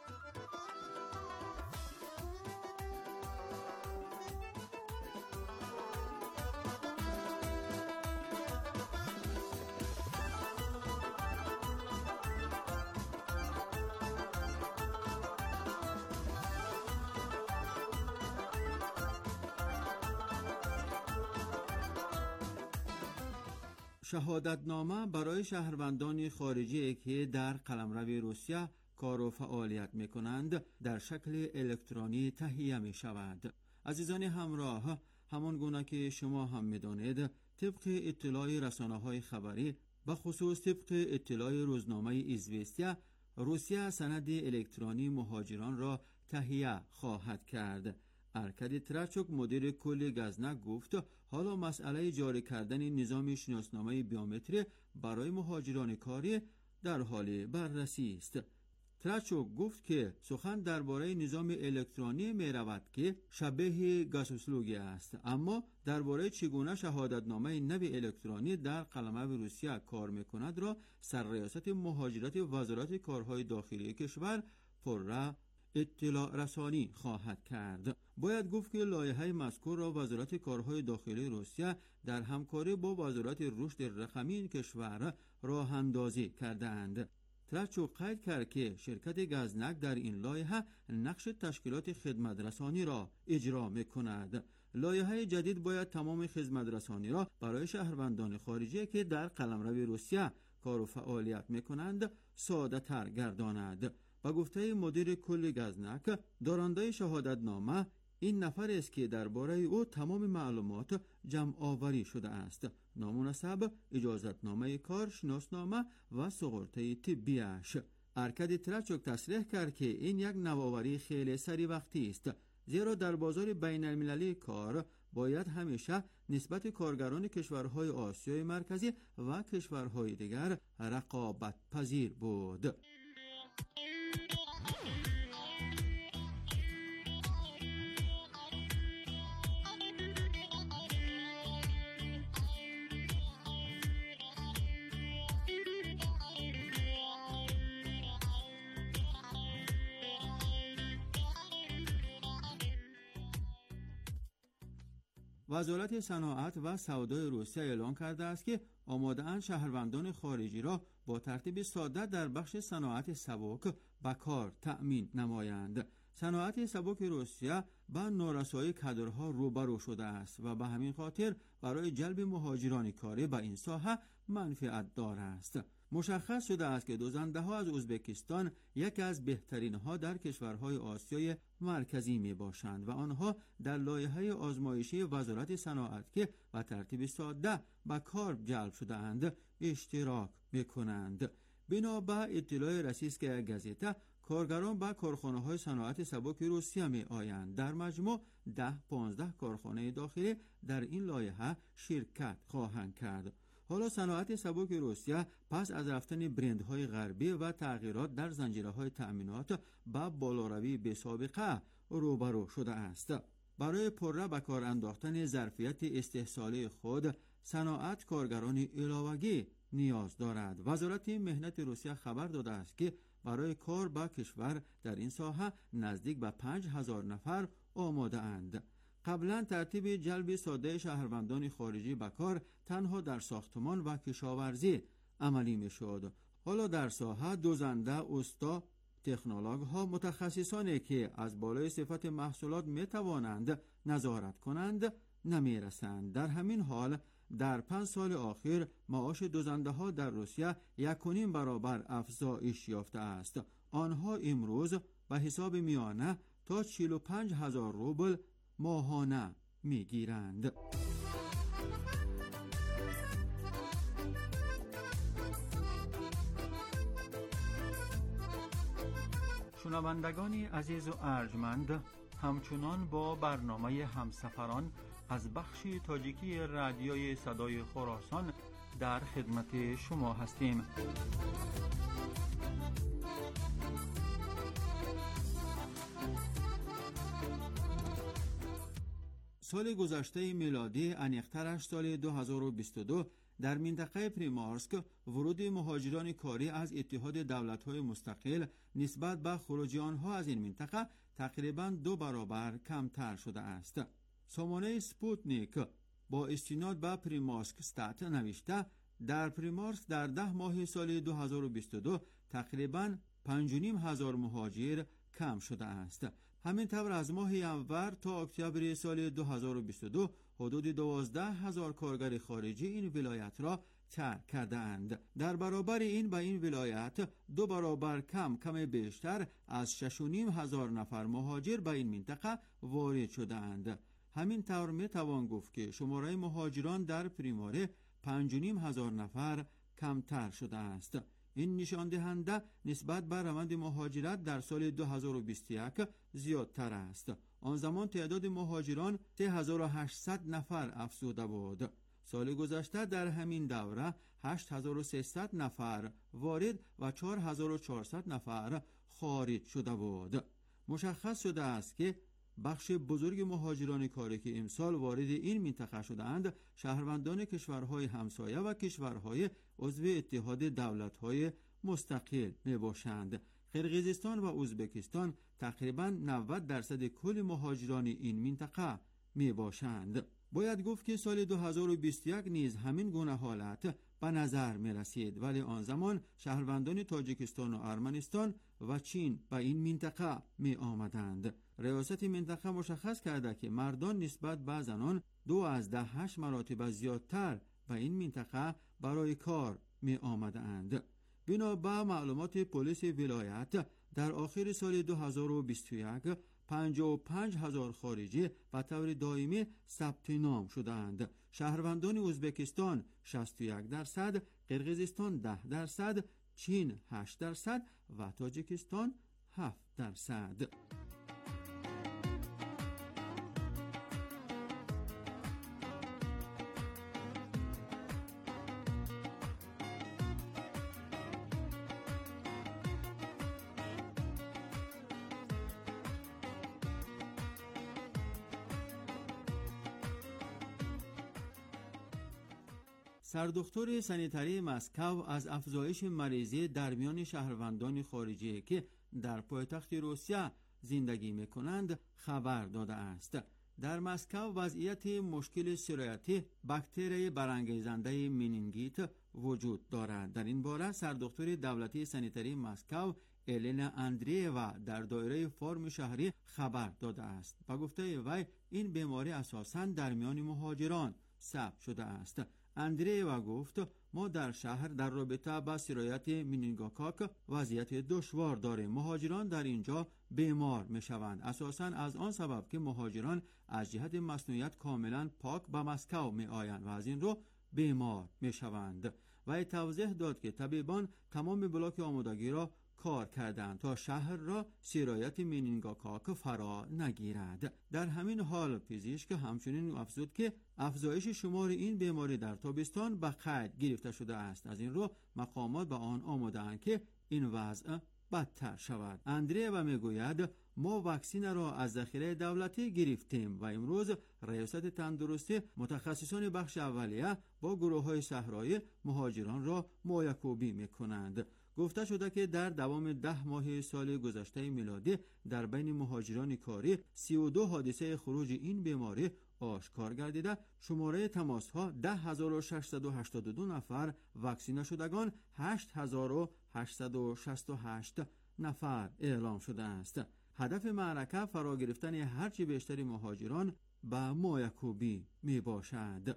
شهادتنامه برای شهروندان خارجی که در قلمرو روسیه کار و فعالیت می کنند در شکل الکترونی تهیه می شود. عزیزان همراه، همان گونه که شما هم می دانید، طبق اطلاع رسانه‌های خبری و خصوص طبق اطلاع روزنامه ایزوستیا، روسیه سند الکترونی مهاجران را تهیه خواهد کرد. ارکادی ترچوک مدیر کل گزنک گفت حالا مسئله جاری کردن نظام شناسنامه بیومتری برای مهاجران کاری در حال بررسی است. ترچوک گفت که سخن درباره نظام الکترونی می رود که شبیه گاسوسلوگی است، اما درباره چگونه شهادتنامه نو الکترونی در قلمرو روسیه کار می کند را سرریاست مهاجرت وزارت کارهای داخلی کشور پرره اطلاع رسانی خواهد کرد. باید گفت که لایحه مذکور را وزارت کارهای داخلی روسیه در همکاری با وزارت رشد رقمی کشور راه اندازی کردند. ترچوک قید کرد که شرکت گزنک در این لایحه نقش تشکیلات خدمت رسانی را اجرا می‌کند. لایحه جدید باید تمام خدمت رسانی را برای شهروندان خارجی که در قلمرو روسیه کار و فعالیت می‌کنند ساده تر گرداند. با گفته مدیر کل گزنک، دارنده شهادتنامه این نفر است که درباره او تمام معلومات جمع آوری شده است: نام و نسب، اجازتنامه کار، شناسنامه و سوغورته طبیش. ارکادی ترچوک تصریح کرد که این یک نوآوری خیلی سری وقتی است، زیرا در بازار بین المللی کار باید همیشه نسبت کارگران کشورهای آسیای مرکزی و کشورهای دیگر رقابت پذیر بود. وزارت صناعت و سودای روسیه اعلام کرده است که آماده‌اند شهروندان خارجی را با ترتیب ساده در بخش صناعت سبک به کار تأمین نمایند. صناعت سبک روسیه با نارسایی کادرها روبرو شده است و به همین خاطر برای جلب مهاجران کاری به این ساحه منفعت دار است. مشخص شده است که دوزنده‌ها از ازبکستان یکی از بهترین‌ها در کشورهای آسیای مرکزی می‌باشند و آنها در لایحه آزمایشی وزارت صناعت که به ترتیب ساده به کار جلب شده‌اند اشتراک می‌کنند. بنا به اطلاع رسید که گازیتا کارگران به کارخانه‌های صناعت سبک روسیه می‌آیند. در مجموع 10-15 کارخانه داخلی در این لایحه شرکت خواهند کرد. حالا صناعت سبک روسیه پس از رفتن برندهای غربی و تغییرات در زنجیره‌های تأمینات به بالاروی بی‌سابقه روبرو شده است. برای پرره به کار انداختن ظرفیت استحصالی خود، صناعت کارگران علاوه‌ای نیاز دارد. وزارت مهنت روسیه خبر داده است که برای کار با کشور در این ساحه نزدیک به 5000 نفر آماده اند. قبلا ترتیب جلب ساده شهروندان خارجی به کار تنها در ساختمان و کشاورزی عملی می شد. حالا در ساحه دوزنده، استا، تکنولوژ ها، متخصصانی که از بالای صفت محصولات می توانند نظارت کنند نمی رسند. در همین حال در 5 سال اخیر معاش دوزنده ها در روسیه 1.5 برابر افزایش یافته است. آنها امروز به حساب میانه تا 45,000 روبل ماهانه میگیرند. شنوندگان عزیز و ارجمند، همچنان با برنامه همسفران از بخش تاجیکی رادیوی صدای خراسان در خدمت شما هستیم. سال گذشته میلادی انیق‌ترش سال 2022 در منطقه پریمارسک ورود مهاجران کاری از اتحاد دولت‌های مستقل نسبت به خروج آنها از این منطقه تقریباً 2 برابر کمتر شده است. سامانه سپوتنیک با استناد به پریمارسک استات نوشته در پریمارسک در 10 ماه سال 2022 تقریباً 5,500 مهاجر کم شده است. همین طور از ماه ینور تا اکتبر سال 2022 حدود 12,000 کارگر خارجی این ولایت را ترک کرده اند. در برابر این به این ولایت 2 برابر کم بیشتر از 6,500 نفر مهاجر به این منطقه وارد شده اند. همین طور می توان گفت که شماره مهاجران در پریماره 5,500 نفر کمتر شده است. این نشان دهنده نسبت به روند مهاجرت در سال 2021 زیادتر است. آن زمان تعداد مهاجران 3,800 نفر افزوده بود. سال گذشته در همین دوره 8,300 نفر وارد و 4,400 نفر خارج شده بود. مشخص شده است که بخش بزرگ مهاجران کاری که امسال وارد این منطقه شدند شهروندان کشورهای همسایه و کشورهای عضو اتحاد دولت‌های مستقل میباشند. قرقیزستان و ازبکستان تقریباً 90% کل مهاجران این منطقه میباشند. باید گفت که سال 2021 نیز همین گونه حالت به نظر می رسید، ولی آن زمان شهروندان تاجیکستان و ارمنستان و چین به این منطقه می آمدند. ریاست منطقه مشخص کرده که مردان نسبت به زنان 2.8 مراتب زیادتر به این منطقه برای کار می آمدند. بنا به معلومات پلیس ولایت در آخر سال 2021 55,000 خارجی به طور دائمی ثبت نام شدند. شهروندان ازبکستان 61%، قرقیزستان 10%، چین 8% و تاجیکستان 7%. سردکتر سانیتری مسکو از افزایش مریضی در میان شهروندان خارجی که در پایتخت روسیه زندگی می‌کنند خبر داده است. در مسکو وضعیت مشکل سرایت باکتری برانگیزنده مینینگیت وجود دارد. در این باره سردکتر دولتی سانیتری مسکو الینا اندریوا در دایره فرم شهری خبر داده است. با گفته وی این بیماری اساساً در میان مهاجران ثبت شده است. اندریوا گفت ما در شهر در رابطه با سرایت مینینگوکاک وضعیت دشوار داریم. مهاجران در اینجا بیمار می شوند، اساساً از آن سبب که مهاجران از جهت مصونیت کاملا پاک به مسکو می آیند و از این رو بیمار می شوند. و توضیح داد که طبیبان تمام بلاک آمادگی را کار کردند تا شهر را سرایت مینینگوکاک فرا نگیرد. در همین حال پزشک همچنین افزود که افزایش شمار این بیماری در تابستان به قید گرفته شده است. از این رو مقامات به آن آماده‌اند که این وضع بدتر شود. اندریوا میگوید ما واکسن را از ذخیره دولتی گرفتیم و امروز ریاست تندرستی متخصصان بخش اولیه با گروه‌های صحرایی مهاجران را مایع‌کوبی می‌کنند. گفته شده که در دوام 10 ماه سال گذشته میلادی در بین مهاجران کاری 32 حادثه خروج این بیماری آشکار گردیده. شماره تماس‌ها 10,682 نفر، واکسینه شدگان 8,868 نفر اعلام شده است. هدف معرکه فرا گرفتن هرچی بیشتر مهاجران به مایع‌کوبی می باشد.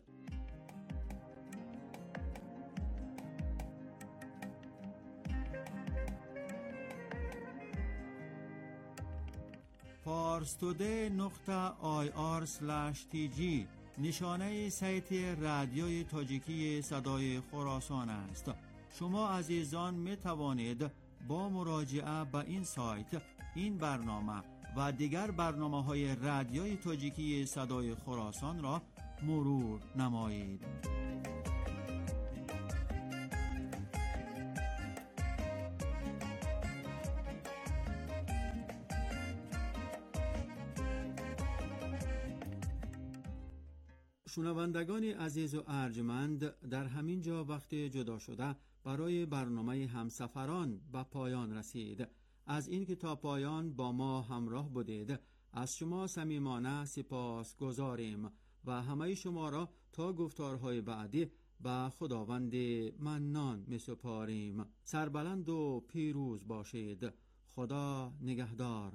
parstoday.ir/tg نشانه سایت رادیوی تاجیکی صدای خراسان است. شما عزیزان می توانید با مراجعه به این سایت این برنامه و دیگر برنامه‌های رادیوی تاجیکی صدای خراسان را مرور نمایید. شنوندگان عزیز و ارجمند، در همین جا وقت جدا شده برای برنامه همسفران به پایان رسید. از این که تا پایان با ما همراه بودید از شما صمیمانه سپاس گذاریم و همه شما را تا گفتارهای بعدی به خداوند منان می سپاریم. سربلند و پیروز باشید. خدا نگهدار.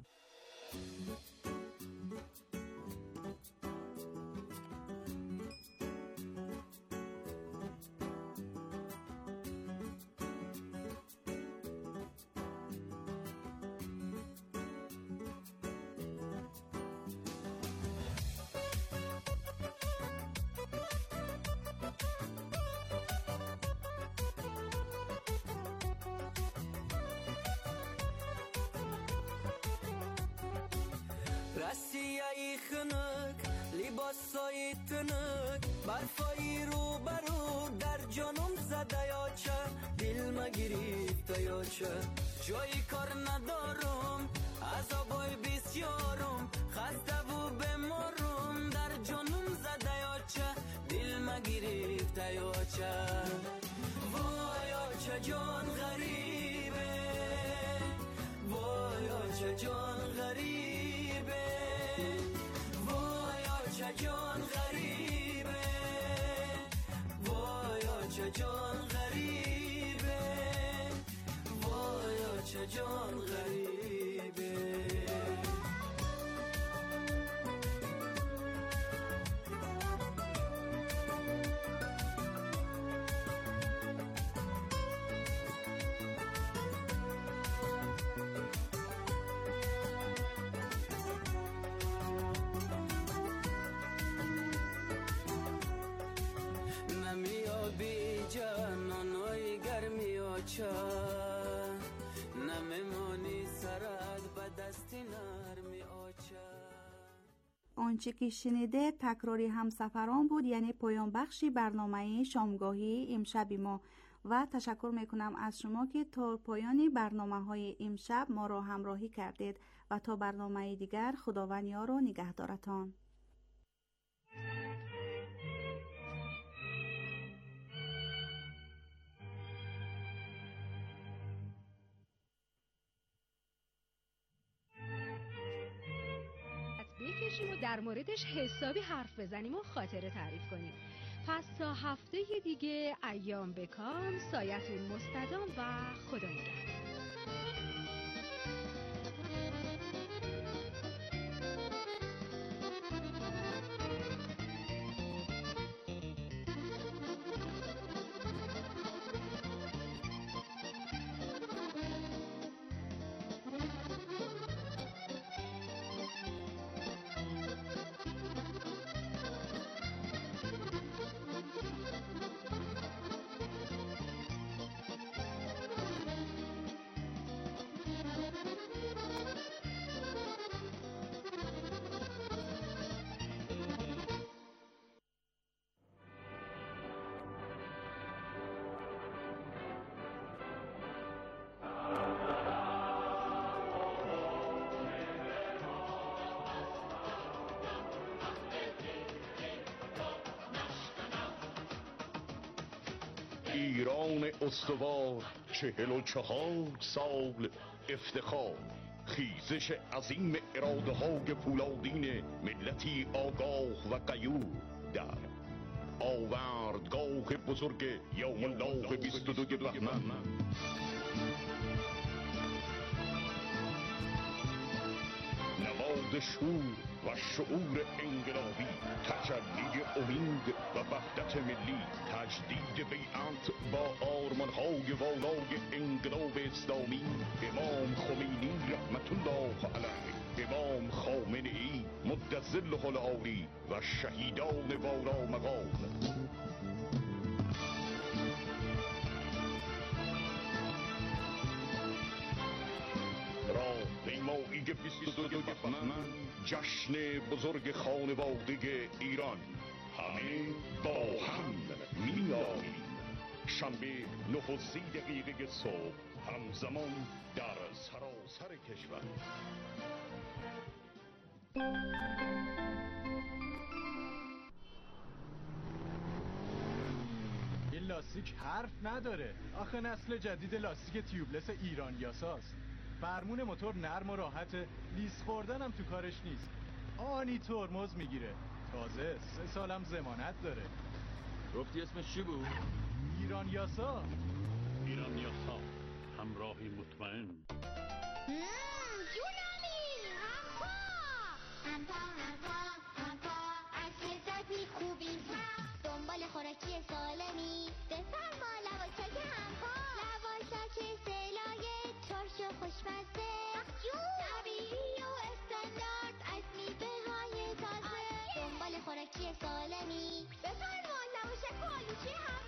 رسیه خنک لباسای تنک برفای رو برو در جانم زده یا چه دل ما گرفته یا چه جای کار ندارم عذابای بسیارم خسته و بمارم در جانم زده یا چه دل ما گرفته یا چه وای چه جان غریبه وای چه جان غریبه جان غریبه وای چه جان غریبه وای چه جان غریبه آنچه که شنیده تکراری همسفران بود، یعنی پایان بخشی برنامه شامگاهی امشب ما و تشکر میکنم از شما که تا پایان برنامه های امشب ما را همراهی کردید و تا برنامه دیگر خداوند یار و نگهدارتان. باشیم و در موردش حسابی حرف بزنیم و خاطره تعریف کنیم. پس تا هفته دیگه، ایام بکام، سایتون مستدام و خدا نگهدار. ایران استوار 44 سال افتخار، خیزش عظیم اراده های پولادین ملتی آگاه و غیور در آوردگاه بزرگ یوم الله 22 بهمن. نواد شور و شعور انقلابی، تجلی امید و وحدت ملی، تجدید بیعت با آرمان‌های والای انقلاب اسلامی، امام خمینی رحمت الله علیه، امام خامنه‌ای مد ظله العالی و شهیدان والا مقام. پیمایی 22 بهمن، جشن بزرگ خانواده ایران، همه با هم می‌آییم. شنبه 9:30 صبح، همزمان در سراسر کشور. این لاستیک حرف نداره. آخه نسل جدید لاستیک تیوبلس ایرانیاساست. فرمون موتور نرم و راحته، لیس خوردن هم تو کارش نیست. آنی ترمز میگیره. تازه 3 سالم ضمانت داره. گفتی اسمش چی بود؟ ایرانیاسا. ایرانیاسا، همراهی مطمئن. جونمی، همپا از لذتی خوبی، دنبال خوراکی سالمی، بفرما لواشک همپا، لواشک سلای ترش و خوشمزه، طبیعی و استاندارد از میوه های تازه، دنبال خوراکی سالمی، بفرما لواشک و آلوچه همپا.